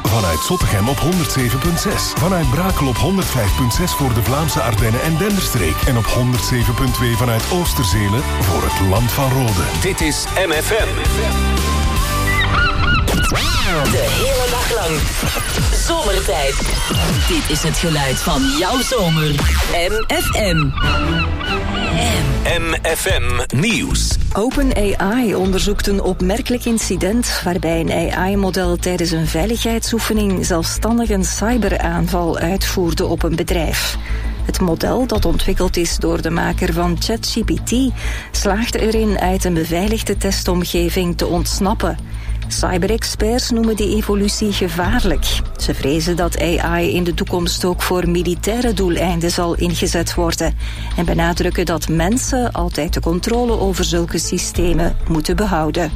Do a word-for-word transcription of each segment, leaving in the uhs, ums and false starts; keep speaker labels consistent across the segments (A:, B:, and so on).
A: Vanuit Zottegem op honderd zeven komma zes. Vanuit Brakel op honderd vijf komma zes voor de Vlaamse Ardennen en Denderstreek. En op honderd zeven komma twee vanuit Oosterzelen voor het Land van Rode.
B: Dit is M F M.
C: De hele dag lang. Zomertijd. Dit is het geluid van jouw zomer. M F M.
B: M F M Nieuws.
D: OpenAI onderzoekt een opmerkelijk incident waarbij een A I-model tijdens een veiligheidsoefening zelfstandig een cyberaanval uitvoerde op een bedrijf. Het model, dat ontwikkeld is door de maker van ChatGPT, slaagde erin uit een beveiligde testomgeving te ontsnappen. Cyberexperts noemen die evolutie gevaarlijk. Ze vrezen dat A I in de toekomst ook voor militaire doeleinden zal ingezet worden en benadrukken dat mensen altijd de controle over zulke systemen moeten behouden.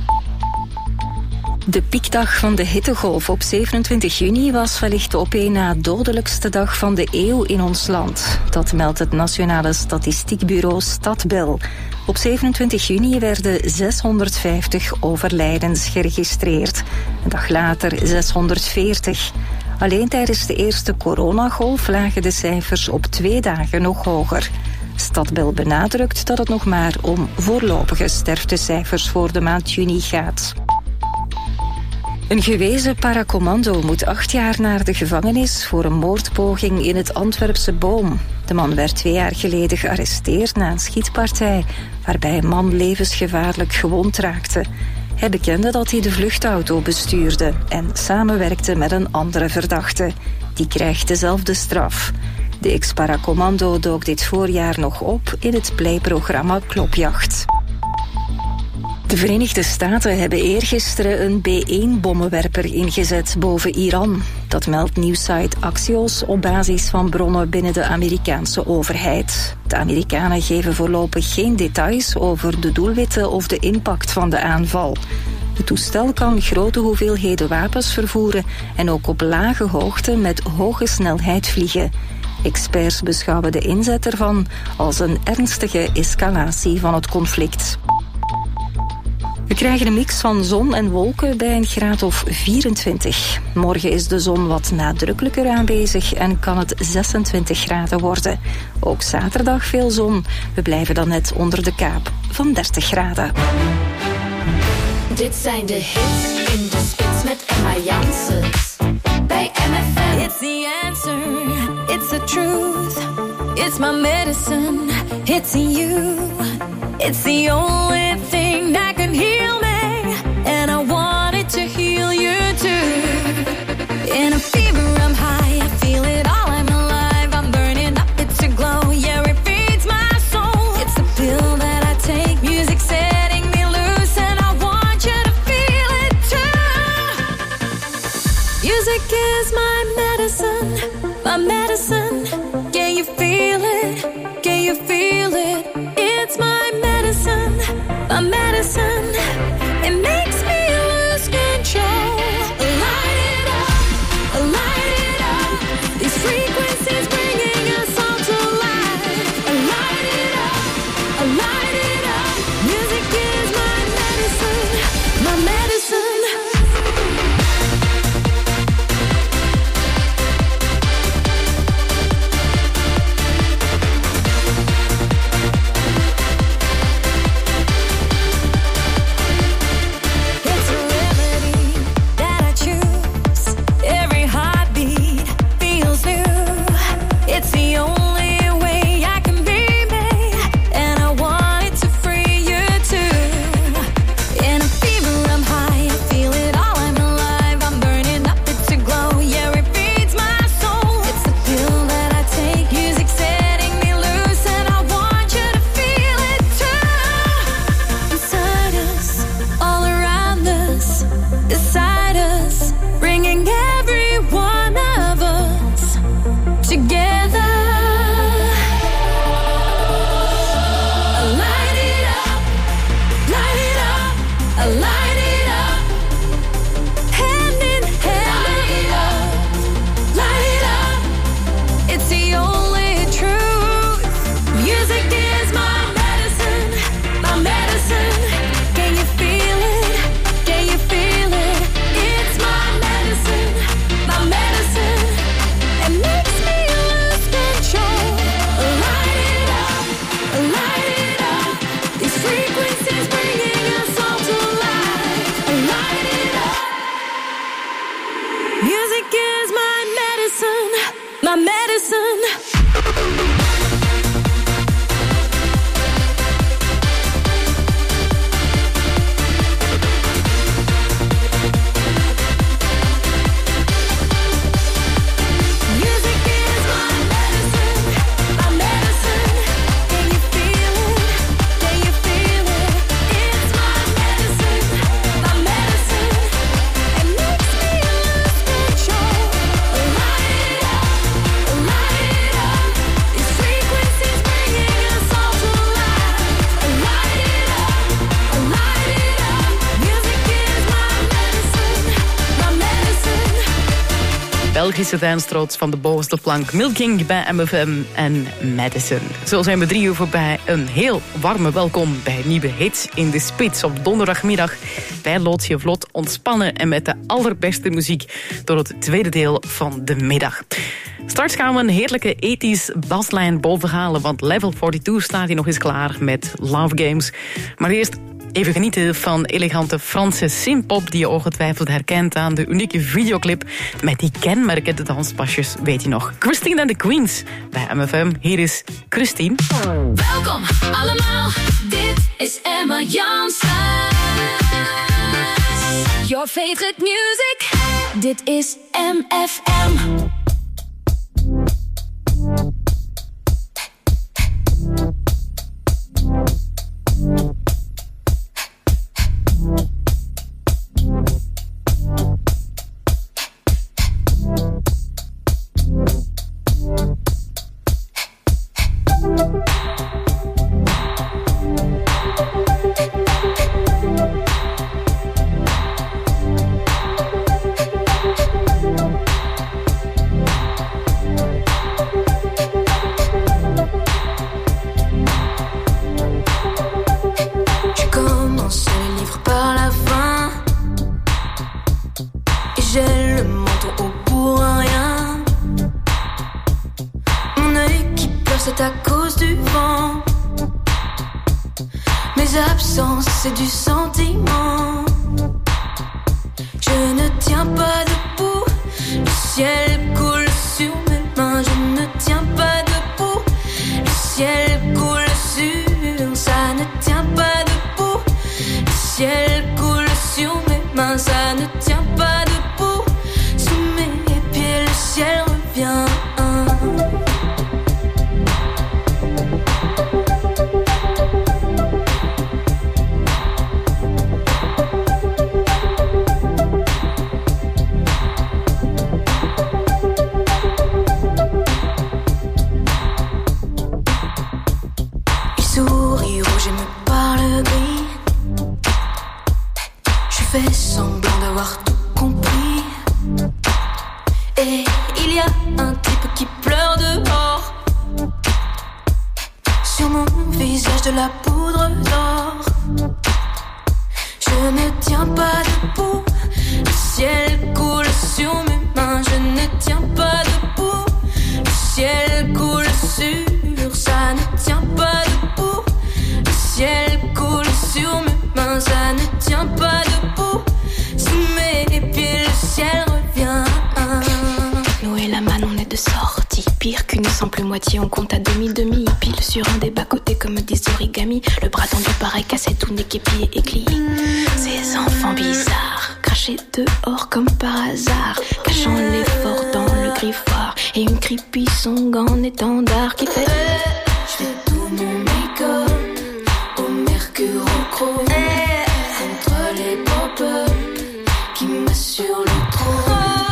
D: De piekdag van de hittegolf op zevenentwintig juni was wellicht de op één na dodelijkste dag van de eeuw in ons land. Dat meldt het Nationale Statistiekbureau Stadbel. Op zevenentwintig juni werden zeshonderdvijftig overlijdens geregistreerd. Een dag later zeshonderdveertig. Alleen tijdens de eerste coronagolf lagen de cijfers op twee dagen nog hoger. Stadbel benadrukt dat het nog maar om voorlopige sterftecijfers voor de maand juni gaat. Een gewezen paracommando moet acht jaar naar de gevangenis voor een moordpoging in het Antwerpse Boom. De man werd twee jaar geleden gearresteerd na een schietpartij waarbij een man levensgevaarlijk gewond raakte. Hij bekende dat hij de vluchtauto bestuurde en samenwerkte met een andere verdachte. Die krijgt dezelfde straf. De ex-paracommando dook dit voorjaar nog op in het playprogramma Klopjacht. De Verenigde Staten hebben eergisteren een B één bommenwerper ingezet boven Iran. Dat meldt nieuwssite Axios op basis van bronnen binnen de Amerikaanse overheid. De Amerikanen geven voorlopig geen details over de doelwitten of de impact van de aanval. Het toestel kan grote hoeveelheden wapens vervoeren en ook op lage hoogte met hoge snelheid vliegen. Experts beschouwen de inzet ervan als een ernstige escalatie van het conflict. We krijgen een mix van zon en wolken bij een graad of vierentwintig. Morgen is de zon wat nadrukkelijker aanwezig en kan het zesentwintig graden worden. Ook zaterdag veel zon. We blijven dan net onder de kaap van dertig graden.
E: Dit zijn de hits in de spits met Emma Janssens. Bij M F M.
F: It's the answer, it's the truth. It's my medicine, it's in you. It's the only thing that can heal me, and I want it to heal you too. In a fever I'm high, I feel it all, I'm alive. I'm burning up, it's a glow, yeah, it feeds my soul. It's the pill that I take, music setting me loose, and I want you to feel it too. Music is my medicine, my medicine. Can you feel it? Can you feel it? It's my medicine, my medicine. It makes me lose control. Light it up, light it up. These frequencies bringing us all to life. Light it up, light it up. Music is my medicine, my medicine.
G: Belgische danstrots van de bovenste plank. Milking bij M F M en Madison. Zo zijn we drie uur voorbij. Een heel warme welkom bij nieuwe hits in de spits op donderdagmiddag. Wij loodsen je vlot ontspannen en met de allerbeste muziek door het tweede deel van de middag. Straks gaan we een heerlijke ethisch baslijn bovenhalen, want Level tweeënveertig staat hier nog eens klaar met Love Games. Maar eerst even genieten van elegante Franse synthpop die je ongetwijfeld herkent aan de unieke videoclip met die kenmerkende danspasjes, weet je nog. Christine and the Queens bij M F M. Hier is Christine.
E: Welkom allemaal, dit is Emma Jansen. Your favorite music, dit is M F M.
F: C'est du sentiment. Je ne tiens pas debout. Le ciel coule sur mes mains. Je ne tiens pas debout. Le ciel coule sur. Ça ne tient pas debout. Le ciel coule sur mes mains. Ça ne tient pas debout. Sous mes pieds, le ciel revient. De la poudre d'or. Je ne tiens pas debout. Le ciel coule sur mes mains. Je ne tiens pas debout. Le ciel coule sur. Ça ne tient pas debout. Le ciel coule sur mes mains. Ça ne tient pas debout. Sous mes pieds, le ciel revient. Nous et la manne, on est de sortie. Pire qu'une simple moitié, on compte à demi-demi. Pile sur un des bas-côtés comme des origamis. Le bras tendu pareil cassé, tout n'est qu'épié et glis. Ces enfants bizarres, crachés dehors comme par hasard, cachant l'effort dans le griffoir. Et une creepy song en étendard qui fait je fais tout mon make-up au mercure au chrome contre les pop-up qui m'assurent le trône.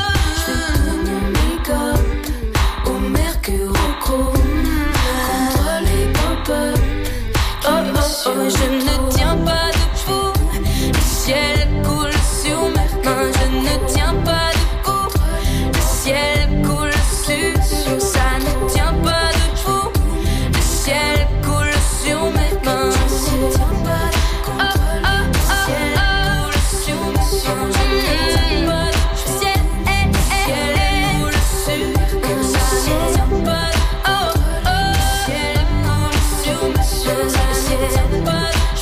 F: Oh, je ne tiens pas debout. Le ciel coule sur mes mains. Je ne tiens pas debout. Le ciel coule sur. Ça ne tient pas debout. Le ciel coule sur mes mains. Je ne tiens pas debout. Oh, oh, oh, oh. Le ciel coule sur mes mains. Je ne tiens pas debout. Le ciel coule sur. Ça ne tient pas. Oh, oh. Le ciel coule sur mes mains. Je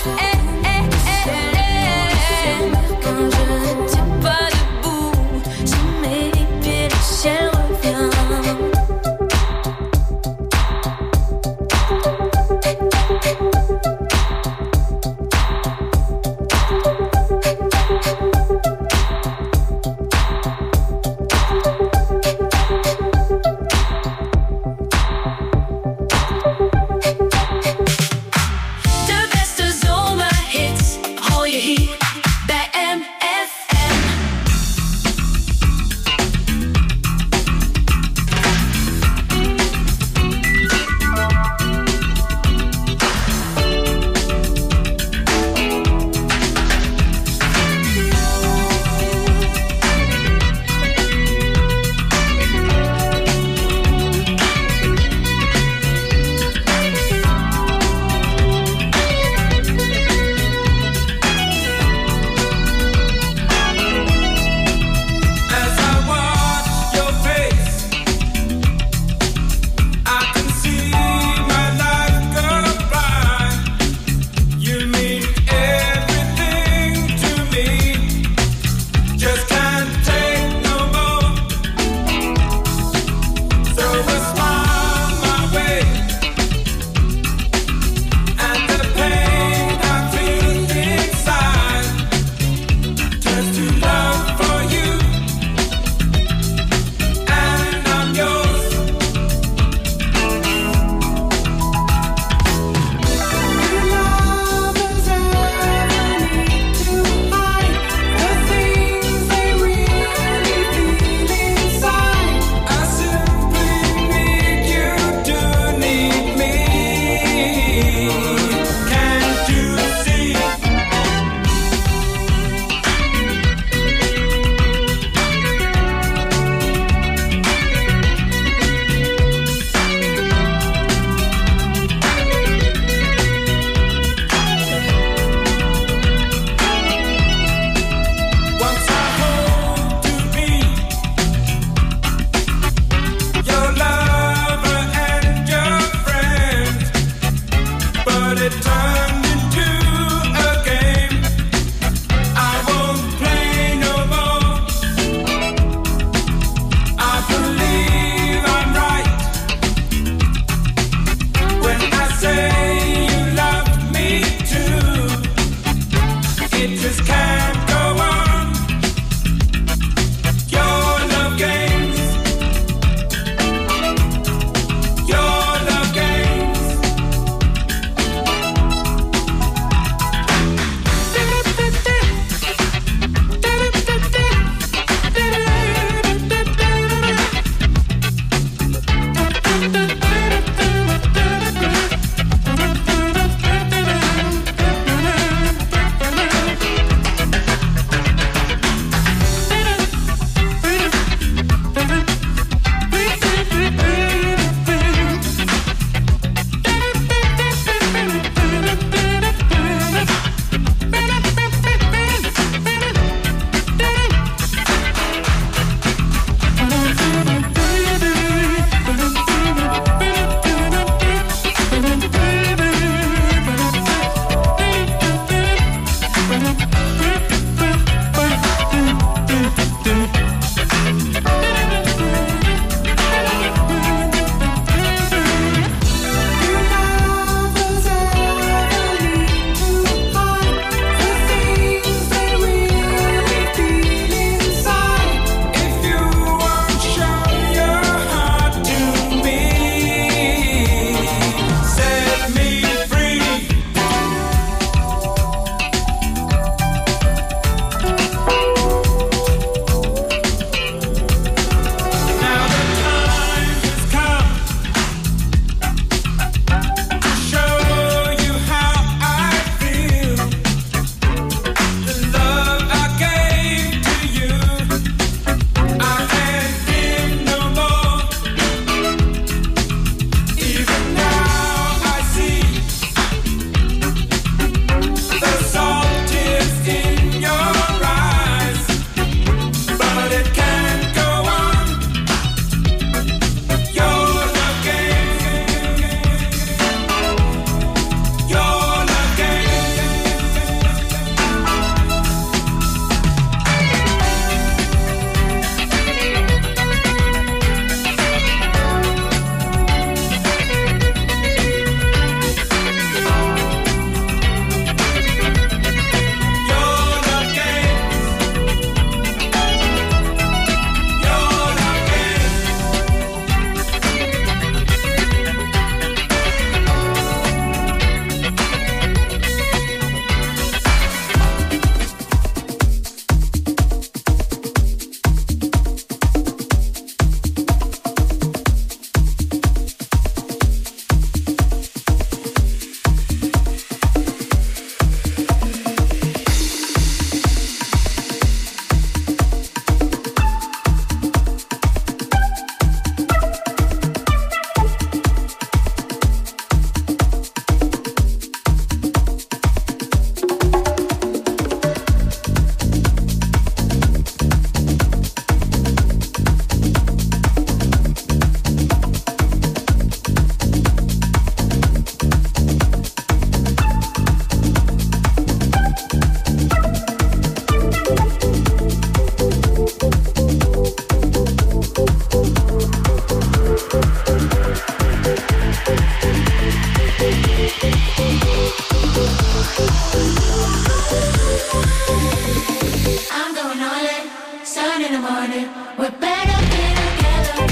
E: morning. We're better be together.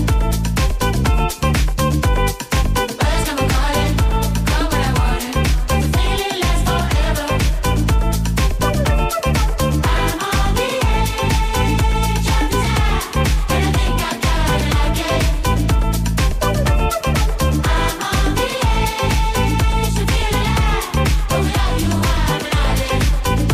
E: Birds come calling, come when I want it. The feeling lasts forever. I'm on the edge of desire, and I think I got it like it. I'm on the edge to feel alive, but without you I'm an island.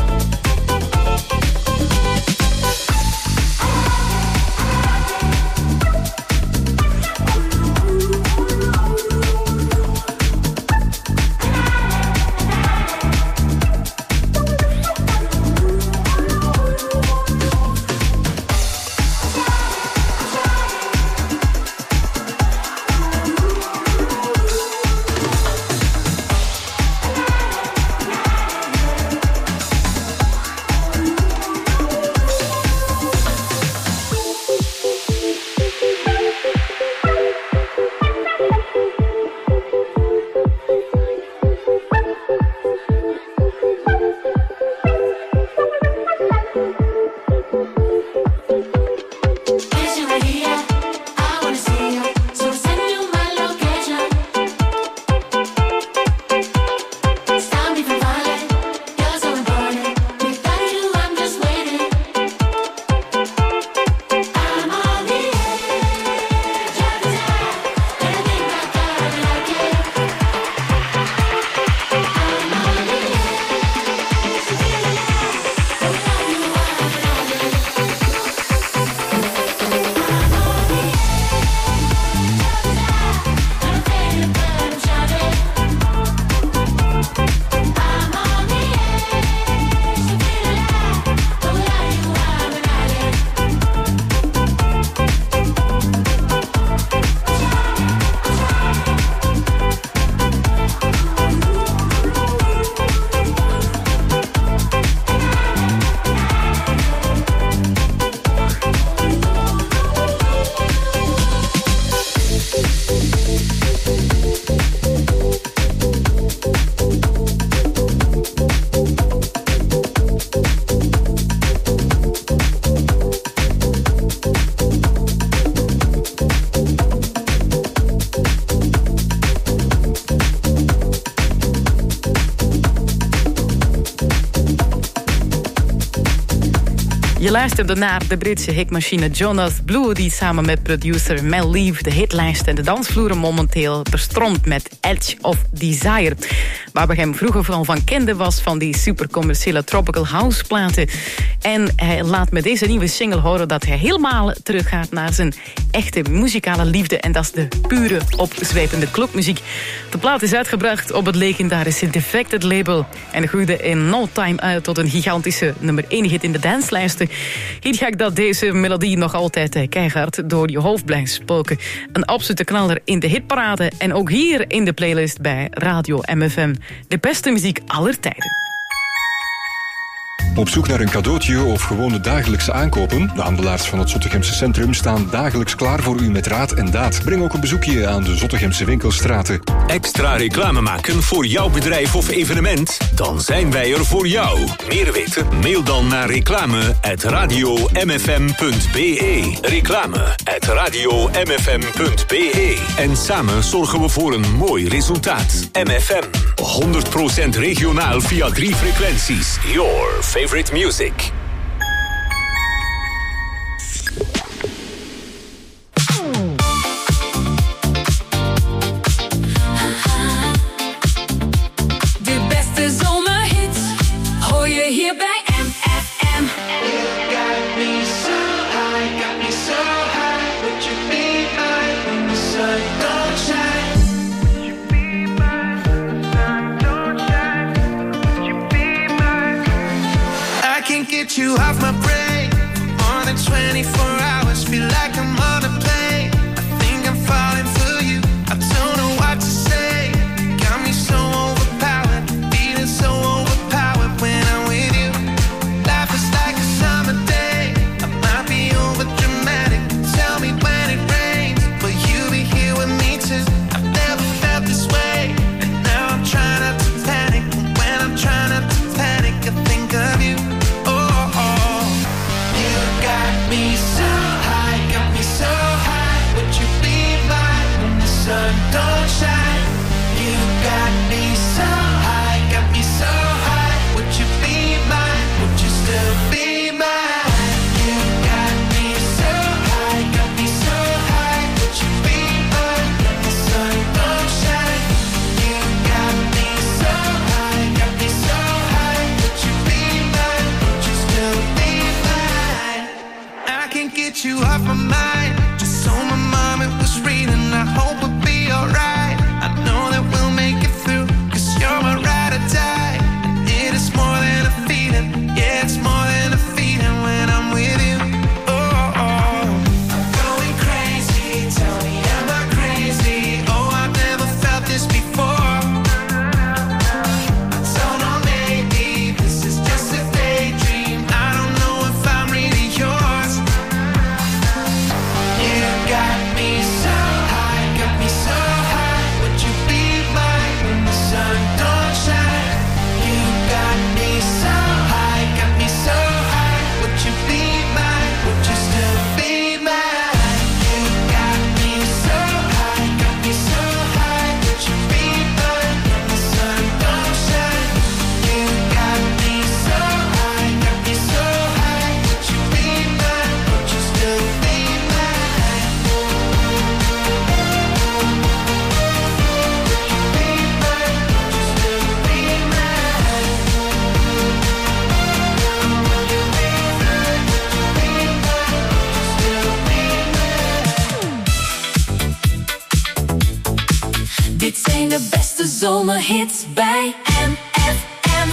G: Je luisterde naar de Britse hitmachine Jonas Blue, die samen met producer Mel Leaf de hitlijst en de dansvloeren momenteel bestroomt met Edge of Desire. Waar we hem vroeger vooral van kenden was van die supercommerciële Tropical House platen. En hij laat met deze nieuwe single horen dat hij helemaal teruggaat naar zijn echte muzikale liefde. En dat is de pure, opzwepende klokmuziek. De plaat is uitgebracht op het legendarische Defected label en groeide in no time uit tot een gigantische nummer één hit in de danslijsten. Hier ga ik dat deze melodie nog altijd keihard door je hoofd blijft spoken. Een absolute knaller in de hitparade en ook hier in de playlist bij Radio M F M. De beste muziek aller tijden.
H: Op zoek naar een cadeautje of gewoon de dagelijkse aankopen? De handelaars van het Zottegemse Centrum staan dagelijks klaar voor u met raad en daad. Breng ook een bezoekje aan de Zottegemse winkelstraten.
B: Extra reclame maken voor jouw bedrijf of evenement? Dan zijn wij er voor jou. Meer weten? Mail dan naar reclame at radio m f m punt b e. Reclame at radio m f m punt b e. En samen zorgen we voor een mooi resultaat. M F M, honderd procent regionaal via drie frequenties. Your favorite music.
F: De beste zomerhits hoor je hier bij M F M.
I: Got me so high, got me so high. Would you be mine when the sun don't shine? Would you be mine when the sun don't shine? Would you be mine? I can't get you off my brain more than twenty-four hours. Feel like I'm on a plane. I think I'm falling for you. I don't know what to say. Got me so overpowered, feeling so overpowered when I'm with you. Life is like a summer day. I might be over dramatic. Tell me when it rains, will you be here with me too? I've never felt this way, and now I'm trying not to panic. When I'm trying not to panic, I think of you. Oh, oh. You got me so high, got me so high. Would you be mine when the sun don't shine? You got me so high, got me so high. Would you be mine? Would you still be mine? You got me so high, got me so high. Would you be mine when the sun don't shine? You got me so high, got me so high. Would you be mine? Would you still be mine? I can't get you off my mind. Just so my mom it was reading. I hope we'll be alright. I know that we'll make it through, 'cause you're my ride or die. And it is more than a feeling. Yeah, it's more than a feeling when I'm with you. Oh, oh. I'm going crazy. Tell me, am I crazy? Oh, I've never felt this before. I don't know, maybe this is just a daydream. I don't know if I'm really yours. You got me so high, got me so high. Would you be mine when the sun don't shine? You got me so high, got me so high. Would you be mine? Would you still be mine? You got me so high, got me so high. Would you be mine when the sun don't shine? You got me so high, got me so high. Would you be mine? Would you still be mine?
F: Dit zijn de beste zomerhits bij M F M.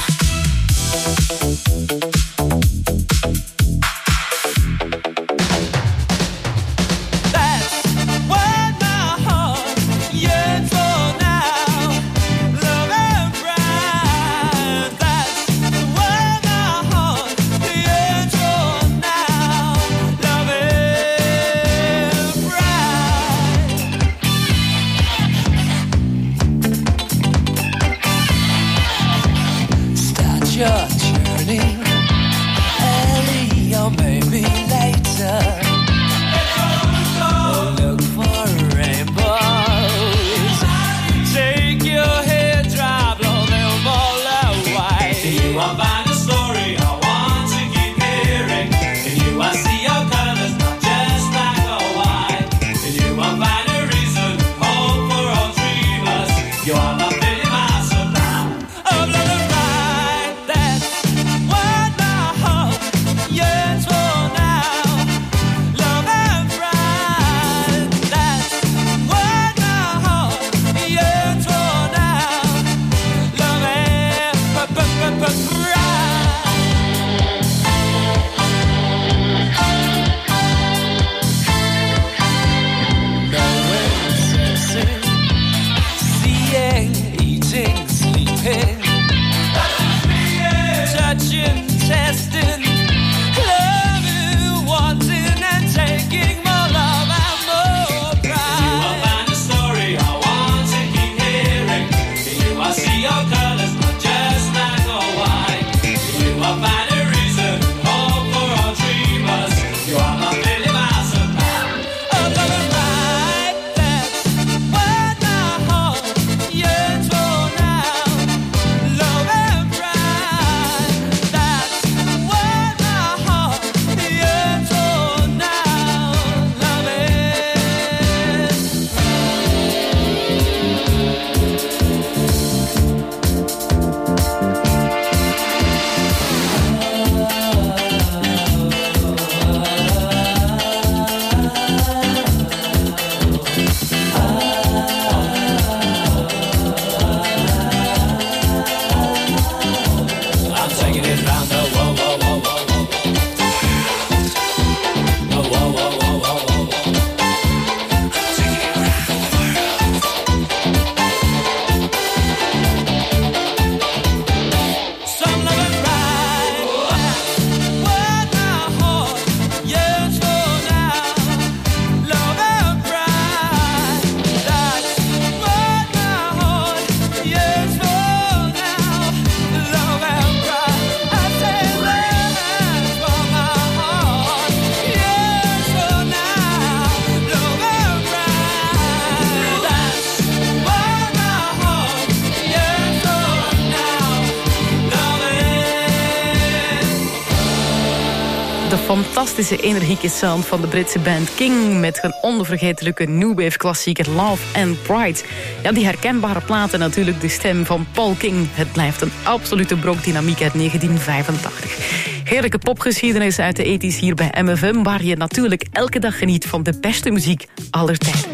G: fantastische energieke sound van de Britse band King met een onvergetelijke new wave klassieker Love and Pride. Ja, die herkenbare platen natuurlijk de stem van Paul King. Het blijft een absolute brok dynamiek uit negentien vijfentachtig. Heerlijke popgeschiedenis uit de tachtiger hier bij M F M, waar je natuurlijk elke dag geniet van de beste muziek aller tijden.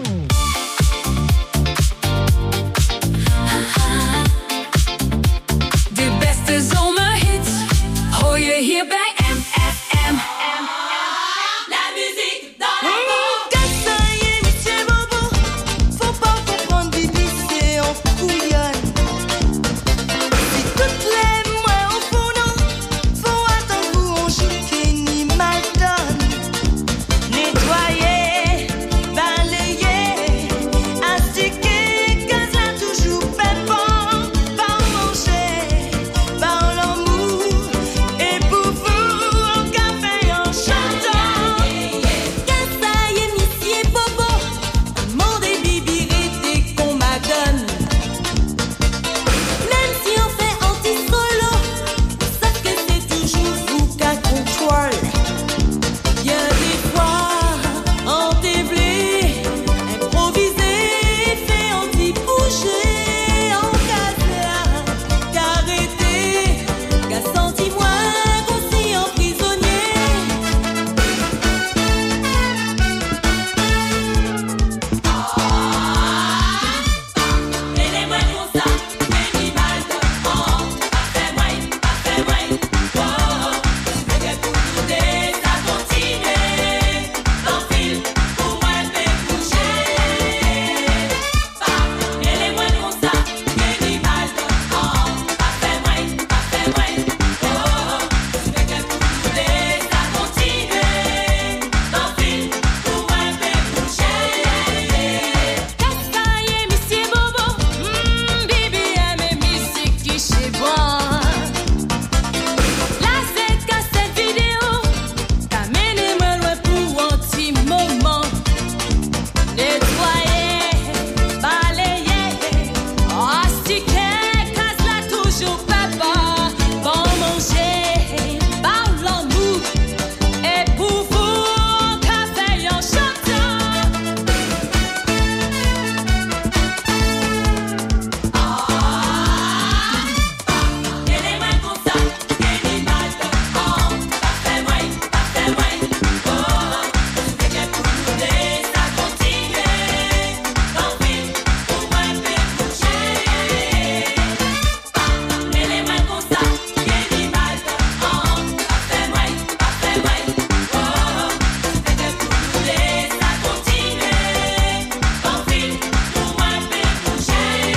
F: De beste zomerhits hoor je hier bij M F M. La musique dans la peau.
J: Cassaillé, monsieur Bobo, faut pas comprendre, Bibi, c'est en couillonne. Si toutes les mois au fourneau, faut attendre vous en chiquer ni mal donne. Nettoyer, balayer, astiquer, gaz là toujours pépant. Pas manger, pas l'amour, et pour vous, en café, en chantant. Cassaillé, monsieur Bobo, un monde est bibirité qu'on m'adonne. Même si on fait anti-solo, sauf que c'est toujours vous qu'à contrôle. Y'a des fois en déblé, improvisé, fait anti-bouger, en casa, qu'arrêter, qu'a senti moi aussi en prisonnier.
F: Et les moins comme ça, animal de fond. Pas fait moins, pas fait moins. Oh, je veux que tout tourner, ça continue. T'enfile, pour moi, fais bouger. Et les moins comme ça, animal de fond. Pas fait moins, pas fait moins. Oh, je veux que tout tourner, ça continue. T'enfile, pour moi, fais bouger.
J: Cassaillé, monsieur Bobo, hmm, Bibi aime musique qui chez moi. Là, c'est cassette vidéo, t'amènes-moi loin pour un petit moment. Nettoyer, balayer, astiquer, casse là toujours papa. Bon manger, par l'amour, et pour vous, café en chantant.
F: Et les moins comme ça, animal de fond. Pas fait moins, pas fait moins. Oh, je veux que tout tourner, ça continue. T'enfile, pour moi, fais bouger. Et les moins comme ça, animal de fond. Pas fait moins, pas fait moins. Oh, je veux que tout tourner, ça continue. T'enfile, pour moi, fais bouger.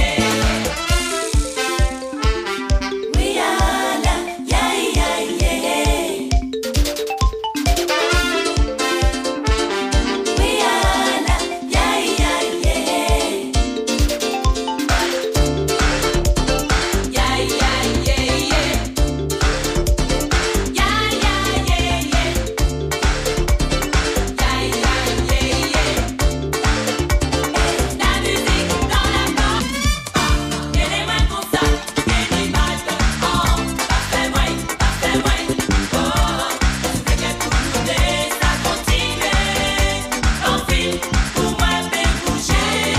J: We are la, yeah, yeah, yeah. We are la, yeah, yeah, yeah.
F: Yeah, yeah, yeah, yeah. Yeah, yeah, yeah, yeah. Yeah, yeah, yeah, yeah. La musique dans la peau. Et les mains comme ça, animal de fond. Pas fait moins, pas fait moins. Oh, je veux que tout tourner, ça continue. T'enfile, pour moi, fais bouger.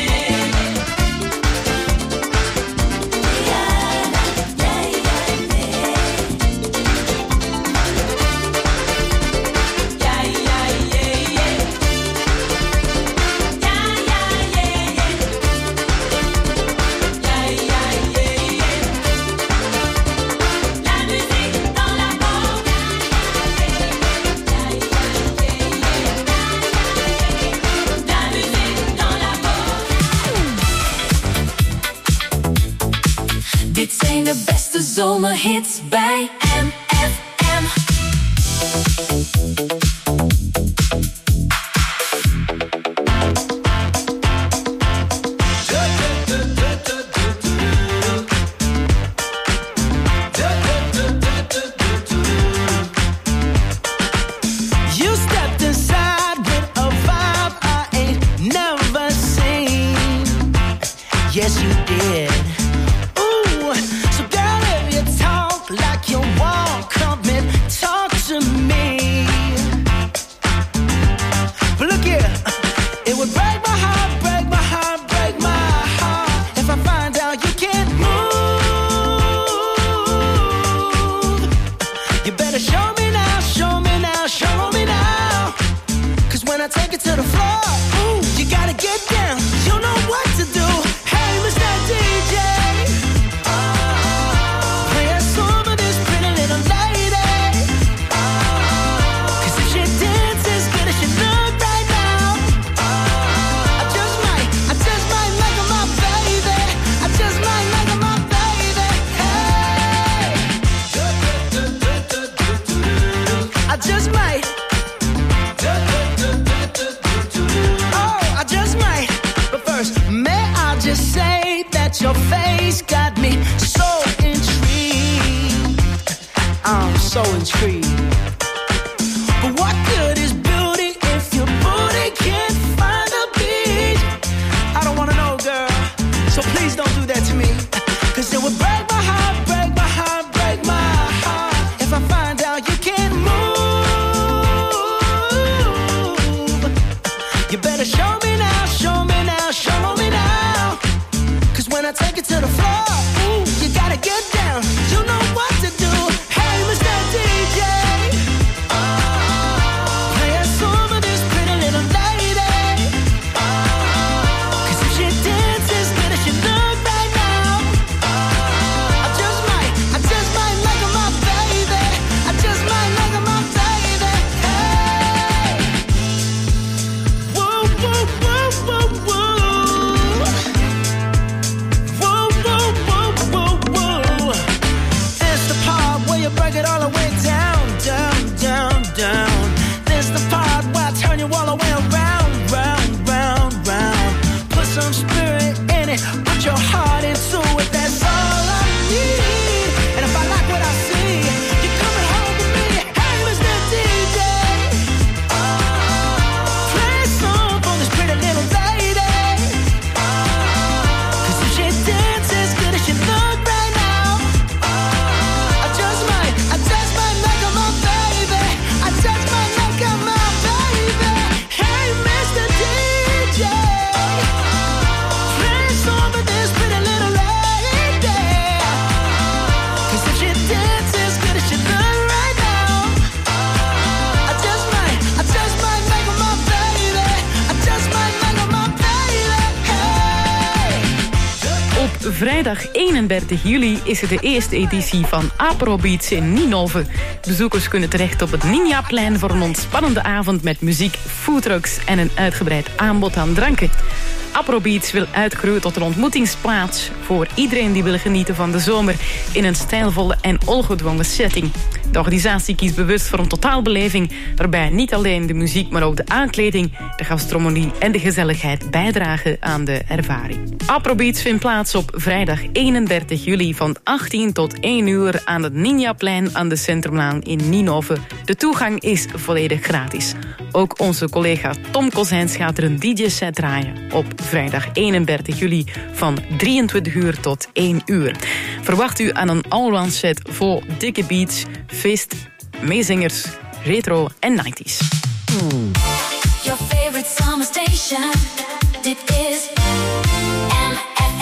F: Yeah, yeah, yeah, yeah. Yeah, yeah, yeah, yeah. Yeah, yeah, yeah, yeah. La musique dans la peau. Yeah, yeah, yeah, yeah. La musique dans la peau.
J: Dit zijn de beste zomerhits bij M F M. You stepped inside with a vibe I ain't never seen. Yes, you did. Ooh, so girl, if you talk like you walk, come and talk to me. I take it to the floor, ooh, you gotta get down. You know what to do. Hey, Mister D J, play a song for this pretty little lady. 'Cause if she dances good as she look right now, I just might, I just might make her my baby. I just might make her my baby. Hey, I just might. Oh, I just might. But first, may I just say that your face got me so intrigued. I'm so intrigued. But what good is beauty if your booty can't find a beat? I don't wanna know, girl. So please don't do that to me. 'Cause it would break my heart, break my heart, break my heart if I find out you can't move. You better show me now, show me now, show me now. 'Cause when I take it to the floor, ooh, you gotta get down. You know what to do. Hey, Mister D J, play a song for this pretty little lady. 'Cause if she dances good as she look right now, I just might, I just might make her my baby. I just might make her my baby. Hey, whoa, whoa, whoa, whoa, whoa. Whoa, whoa, whoa, whoa, whoa. It's the part where you break it all the way down, down, down, down. This the part where I turn you all the way around, round, round, round. Put some spirit in it, put your heart into it. That's all I need. And if I like what I see, you're coming home with me. Hey, Mister D J, play a song for this pretty little lady. 'Cause if she dances good as she look right now, I just might, I just might make her my baby. I just might make her my baby. Hey, Mister D J, play a song for this pretty little lady. 'Cause if she dances good as she look right now, I just might, I just might make her my baby. I just might make her my baby. Hey.
G: Op vrijdag eenendertig juli is er de eerste editie van Afrobeats in Ninove. Bezoekers kunnen terecht op het Ninjaplein voor een ontspannende avond met muziek, foodtrucks en een uitgebreid aanbod aan dranken. Afrobeats wil uitgroeien tot een ontmoetingsplaats voor iedereen die wil genieten van de zomer in een stijlvolle en ongedwongen setting. De organisatie kiest bewust voor een totaalbeleving waarbij niet alleen de muziek, maar ook de aankleding, de gastronomie en de gezelligheid bijdragen aan de ervaring. Afrobeats vindt plaats op vrijdag eenendertig juli van achttien tot één uur aan het Ninjaplein aan de Centrumlaan in Ninove. De toegang is volledig gratis. Ook onze collega Tom Kozijns gaat er een D J-set draaien op vrijdag eenendertig juli van drieëntwintig uur tot één uur. Verwacht u aan een allround set vol dikke beats, feest, meezingers, retro en nineties.
F: Your favorite summer station. Dit is M F M.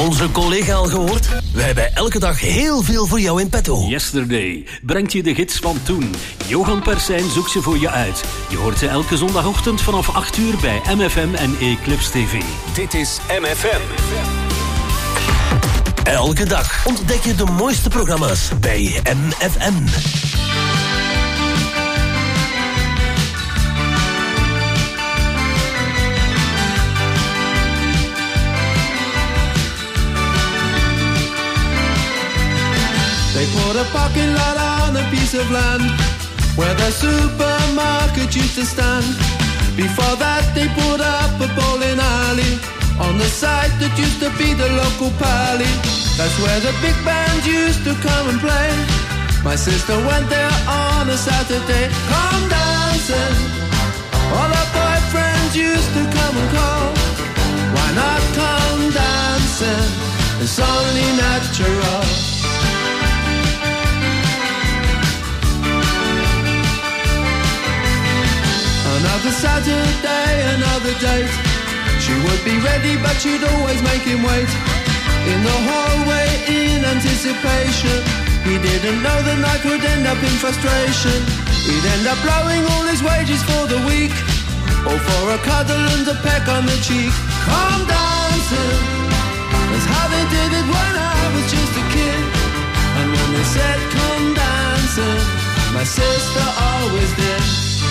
K: onze collega al gehoord? Wij hebben elke dag heel veel voor jou in petto.
L: Yesterday brengt je de gids van toen. Johan Persijn zoekt ze voor je uit. Je hoort ze elke zondagochtend vanaf acht uur bij M F M en Eclipse T V.
B: Dit is M F M.
K: Elke dag ontdek je de mooiste programma's bij M F M.
I: They put a parking lot on a piece of land where the supermarket used to stand. Before that they put up a bowling alley on the site that used to be the local pally. That's where the big band used to come and play. My sister went there on a Saturday. Come dancing, all her boyfriends used to come and call. Why not come dancing? It's only natural. Another Saturday, another date. She would be ready, but she'd always make him wait. In the hallway, in anticipation. He didn't know the night would end up in frustration. He'd end up blowing all his wages for the week, or for a cuddle and a peck on the cheek. Come dancing, that's how they did it when I was just a kid. And when they said come dancing, my sister always did.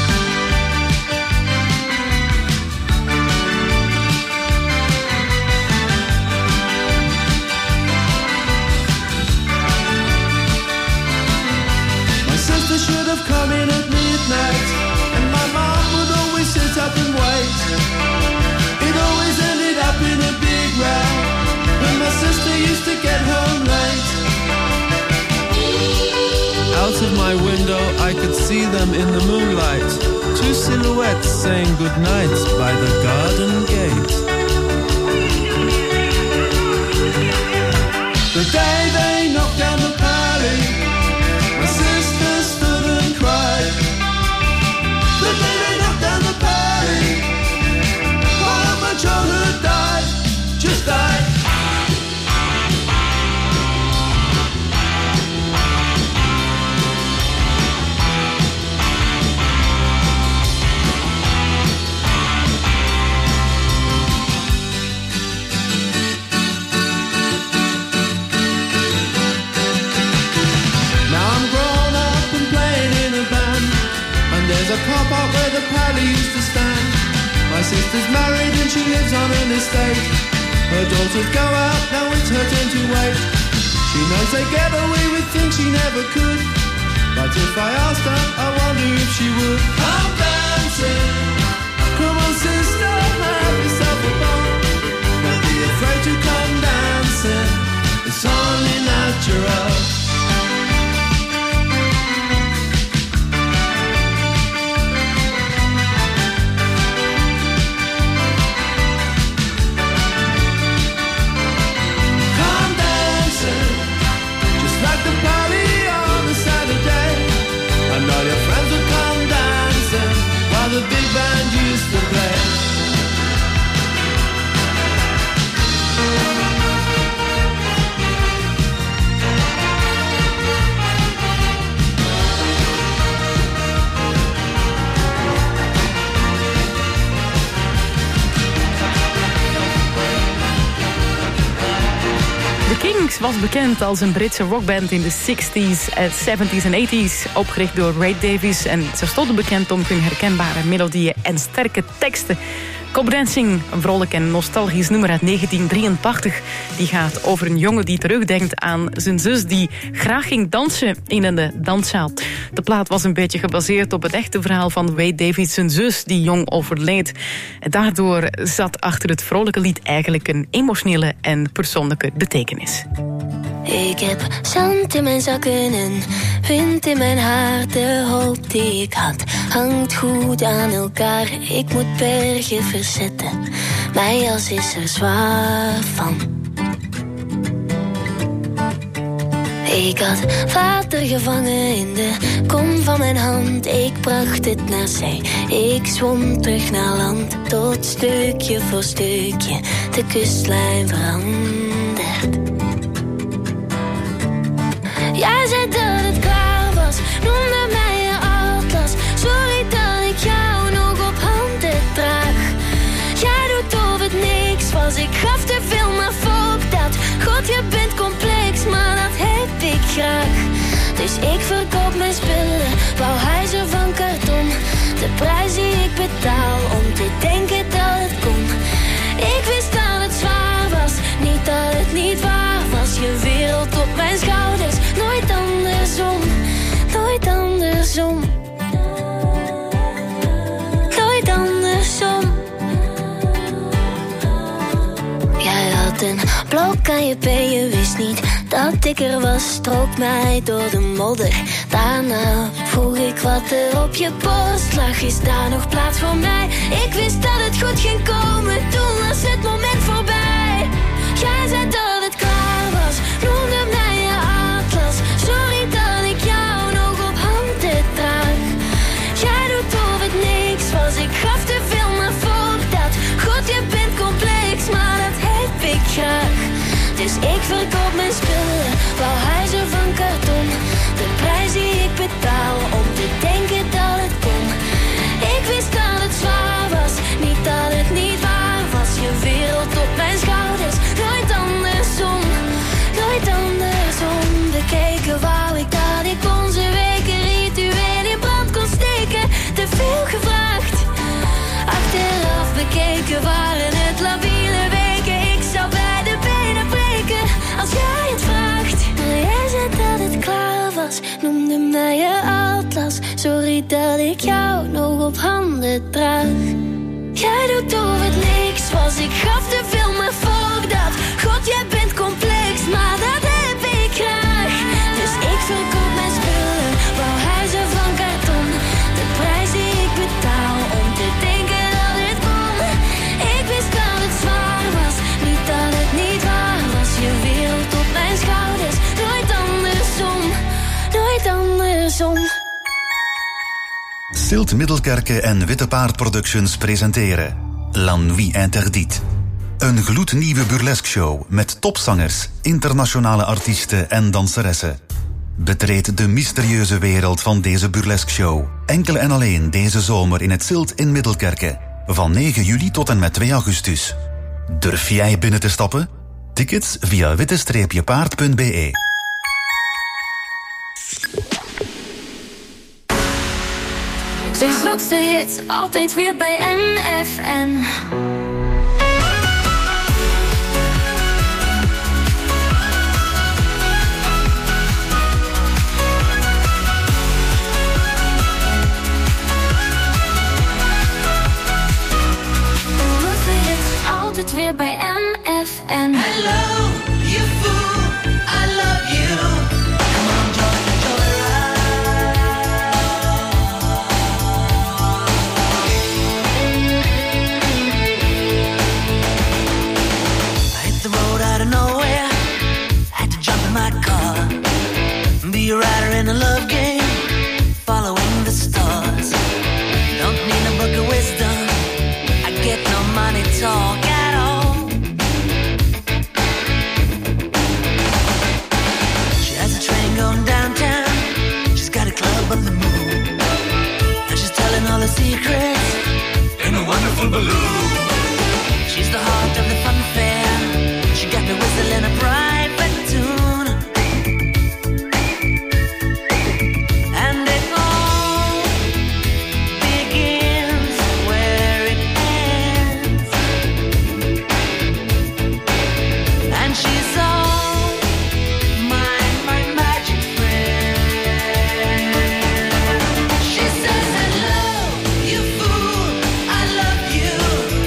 I: Sister should have come in at midnight, and my mom would always sit up and wait. It always ended up in a big row when my sister used to get home late. Out of my window I could see them in the moonlight, two silhouettes saying goodnight by the garden gate. The day they knocked down the pally, my sister stood and cried. The day they knocked down the party, all of my childhood died, just died. There's a car park where the pally used to stand. My sister's married and she lives on an estate. Her daughters go out, now it's her turn to wait. She knows they get away with things she never could, but if I asked her, I wonder if she would. Come dancing, come on sister, have yourself a ball. Don't be afraid to come dancing, it's only natural. All your friends would come dancing while the big band used to play.
G: Kings was bekend als een Britse rockband in de zestig's, zeventig's en tachtig's, opgericht door Ray Davies. En ze stonden bekend om hun herkenbare melodieën en sterke teksten. Cop Dancing, een vrolijk en nostalgisch nummer uit negentien drieëntachtig. Die gaat over een jongen die terugdenkt aan zijn zus die graag ging dansen in een danszaal. De plaat was een beetje gebaseerd op het echte verhaal van Ray Davies, zijn zus die jong overleed. En daardoor zat achter het vrolijke lied eigenlijk een emotionele en persoonlijke betekenis.
M: Ik heb zand in mijn zakken en wind in mijn haar. De hoop die ik had hangt goed aan elkaar. Ik moet bergen verzetten, mijn jas is er zwaar van. Ik had water gevangen in de kom van mijn hand. Ik bracht het naar zee, ik zwom terug naar land. Tot stukje voor stukje de kustlijn veranderde. Jij zei dat het klaar was, noemde mij je atlas. Sorry dat ik jou nog op handen draag. Jij doet of het niks was, ik gaf te veel, maar fuck dat. God, je bent complex, maar dat heb ik graag. Dus ik verkoop mijn spullen, bouw huizen van karton. De prijs die ik betaal om te denken dat het kon. Ik wist dat het zwaar was, niet dat het niet waar was. Je wereld op mijn schouders, nooit andersom. Nooit andersom. Nooit andersom. Jij had een blok aan je been, je wist niet dat ik er was. Strook mij door de modder. Daarna vroeg ik wat er op je borst lag. Is daar nog plaats voor mij? Ik wist dat het goed ging komen, toen was het moment voorbij. Jij zei dat het klaar was, noemde mij je atlas. Sorry dat ik jou nog op handen draag. Jij doet of het niks was, ik gaf te veel, maar fuck dat. God, je bent complex, maar dat heb ik graag. Dus ik verkoop mijn spullen, bouw huizen van karton. De prijs die ik betaal om te denken dat het kon. Ik wist dat het zwaar was, niet dat het niet waar was. Je wereld op mijn schouders, nooit andersom. Nooit andersom. Bekeken wou ik dat ik onze weken ritueel in brand kon steken. Te veel gevraagd. Achteraf bekeken waren het labiele weken. Ik zou bij de benen breken als jij het vraagt. Maar jij zei dat het klaar was, noemde mij je atlas. Sorry dat ik jou nog op handen draag. Jij doet of het niks was, ik gaf te veel, maar fuck dat. God, jij bent complex, maar dat heb ik graag. Dus ik verkoop mijn spullen, bouw huizen van karton. De prijs die ik betaal om te denken dat het kon. Ik wist dat het zwaar was, niet dat het niet waar was. Je wereld op mijn schouders, nooit andersom. Nooit andersom.
N: Stilt Middelkerke en Witte Paard Productions presenteren La Nuit Interdite. Een gloednieuwe burlesque-show met topzangers, internationale artiesten en danseressen. Betreed de mysterieuze wereld van deze burlesque-show. Enkel en alleen deze zomer in het Stilt in Middelkerke. Van negen juli tot en met twee augustus. Durf jij binnen te stappen? Tickets via witte paard punt b e.
F: De grootste hits, altijd weer bij M F M. De grootste hits, altijd weer bij M F M.
J: Hello, you fool, I love you. Come on, join the joyride. I hit the road out of nowhere, had to jump in my car. Be a rider in a love game, following the stars. Don't need a book of wisdom, I get no money talk at all. She has a train going downtown, she's got a club on the moon, and she's telling all her secrets in a wonderful balloon. She's the heart of the fun fair, she got me whistling a private tune. And it all begins where it ends. And she's all my, my magic friend. She says, hello, you fool, I love you.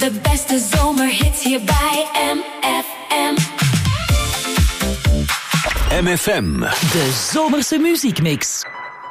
F: De beste zomerhits hier bij M F M.
B: M F M.
C: De zomerse muziekmix.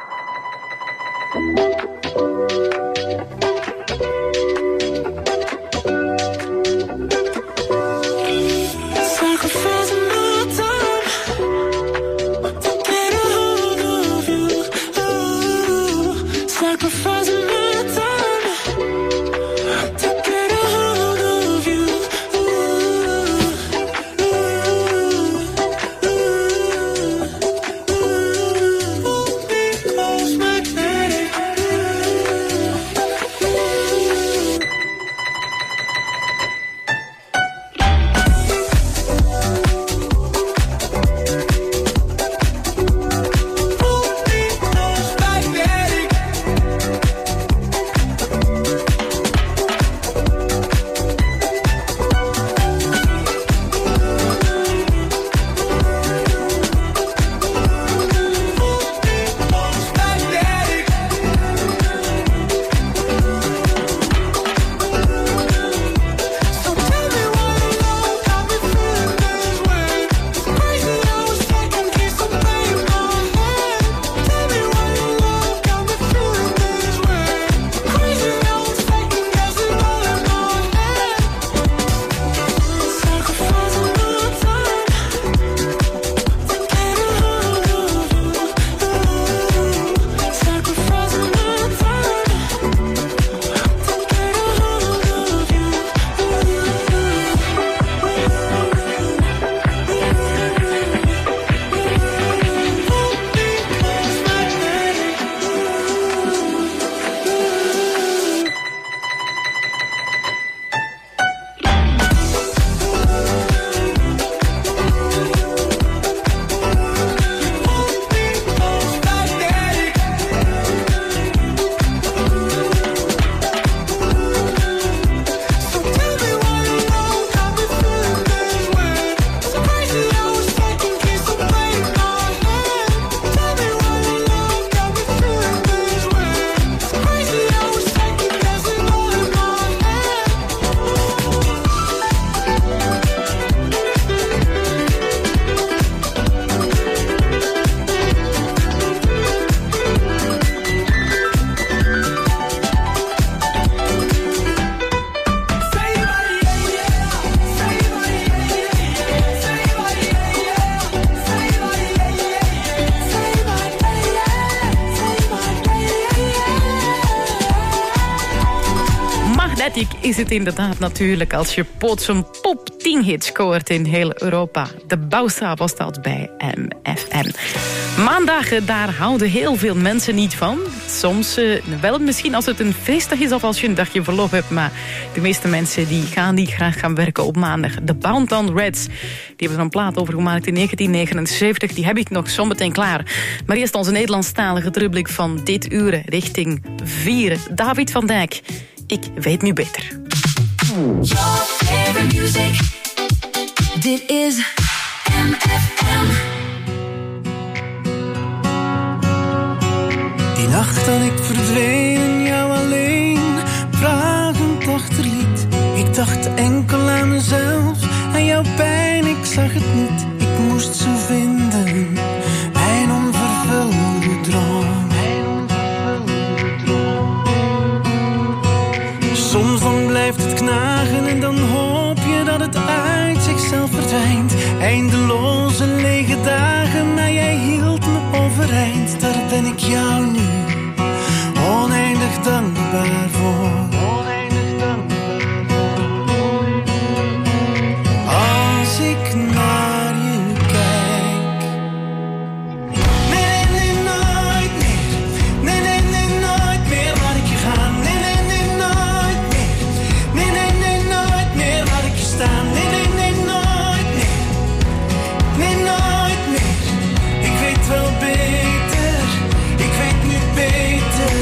G: Is het inderdaad natuurlijk als je plots een top tien hit scoort in heel Europa. De Bouwstra was dat bij M F M. Maandagen, daar houden heel veel mensen niet van. Soms uh, wel misschien als het een feestdag is of als je een dagje verlof hebt. Maar de meeste mensen die gaan niet graag gaan werken op maandag. De Boundtown Reds, die hebben er een plaat over gemaakt in negentien negenenzeventig. Die heb ik nog zometeen klaar. Maar eerst onze Nederlandstalige terugblik van dit uur richting vier. David van Dijk. Ik weet nu beter.
F: Dit is M F M.
O: Die nacht dat ik verdween en jou alleen vragend achterliet. Ik dacht enkel aan mezelf, aan jouw pijn, ik zag het niet. Ik moest ze vinden, mijn onvervulde droom. Soms dan blijft het knagen en dan hoop je dat het uit zichzelf verdwijnt. Eindeloze lege dagen, maar jij hield me overeind. Daar ben ik jou nu oneindig dankbaar voor. Oneindig dankbaar voor. Als ik naar je kijk. Nee, nee, nee, nooit meer. Nee, nee, nee, nooit meer laat ik je gaan. Nee, nee, nee, nooit meer. Nee, nee, nee, nooit meer laat ik je staan. Nee, nee, nee, nooit meer. Nee, nooit meer. Ik weet wel beter. Ik weet nu beter.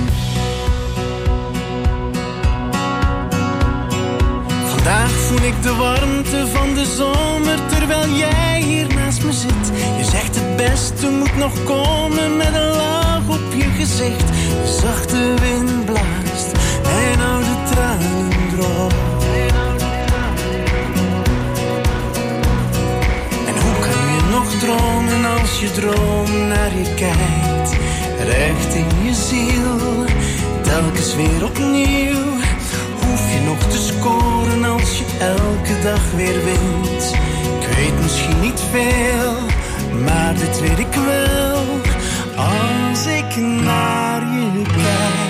O: Vandaag voel ik de warmte van de zomer terwijl jij hier naast me zit. Je zegt het beste moet nog komen met een lach op je gezicht. De zachte wind blaast, mijn oude tranen droog. je kijkt, recht in je ziel. Telkens weer opnieuw, hoef je nog te scoren als je elke dag weer wint. Ik weet misschien niet veel, maar dit weet ik wel, als ik naar je kijk.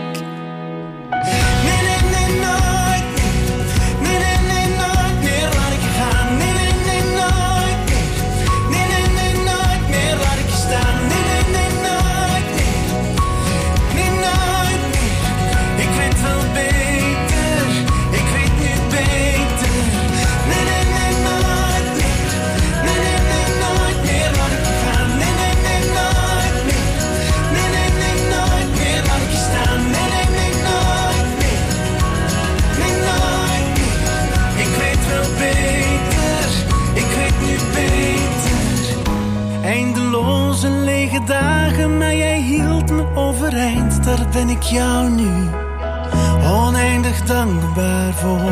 O: Nee, nee, nee, nooit meer. Nee, nee, nee, nooit meer laat ik je gaan. Nee, nee, nee, nooit meer. Nee, nee, nee, nooit meer laat ik je staan. Nee, nee, nee, nooit meer. Nee, nooit meer. Ik weet wel beter, ik weet nu beter. Nee, nee, nee, nooit meer. Nee, nee, nee, nooit meer laat ik je gaan. Nee, nee, nee, nooit meer. Nee, nee, nee, nooit meer laat ik je staan. Nee, nee, nee, nooit meer. Nee, nooit meer. Ik weet wel beter, ik weet nu beter. Eindeloze lege dagen, maar jij hield me overeind. Daar ben ik jou nu oneindig dankbaar voor.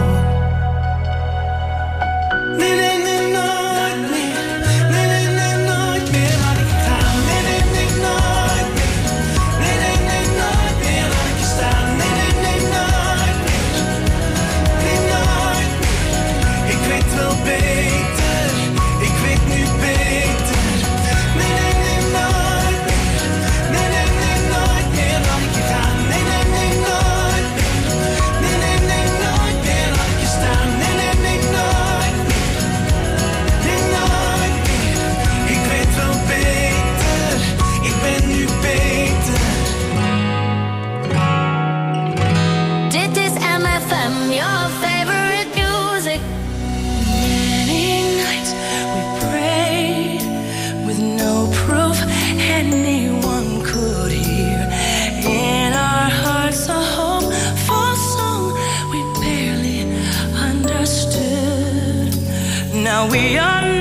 O: Nee, nee, nee, nooit meer. Nee, nee, nee, nooit meer laat ik je gaan. Nee, nee, nee, nooit meer. Nee, nee, nee, nooit meer laat ik je staan. Nee, nee, nee, nooit meer. Nee, nooit meer. Ik weet wel beter, ik weet nu beter. Nee, nee, nee, nooit meer. Nee, nee, nee, nooit meer laat ik je gaan. Nee, nee, nee, nooit meer. Nee, nee, nee, nooit meer laat ik je staan. Nee, nee, nee, nooit meer. Nee, nooit meer. Ik weet wel beter, ik ben nu beter.
F: Dit is M F M, your favorite music.
J: Many nights we prayed with no proof anyone could hear. In our hearts a hopeful song we barely understood. Now we are